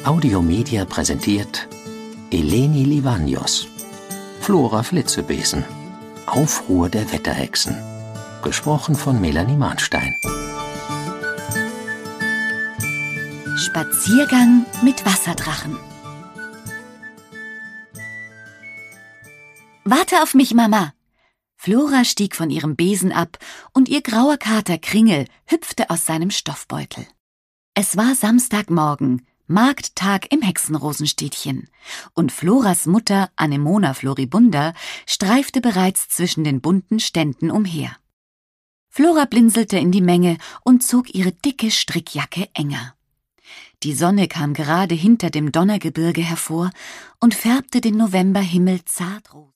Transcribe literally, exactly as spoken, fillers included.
Audiomedia präsentiert Eleni Livanios, Flora Flitzebesen, Aufruhr der Wetterhexen, gesprochen von Melanie Mahnstein. Spaziergang mit Wasserdrachen. Warte auf mich, Mama! Flora stieg von ihrem Besen ab und ihr grauer Kater Kringel hüpfte aus seinem Stoffbeutel. Es war Samstagmorgen, Markttag im Hexenrosenstädtchen, und Floras Mutter Anemona Floribunda streifte bereits zwischen den bunten Ständen umher. Flora blinzelte in die Menge und zog ihre dicke Strickjacke enger. Die Sonne kam gerade hinter dem Donnergebirge hervor und färbte den Novemberhimmel zartrosa.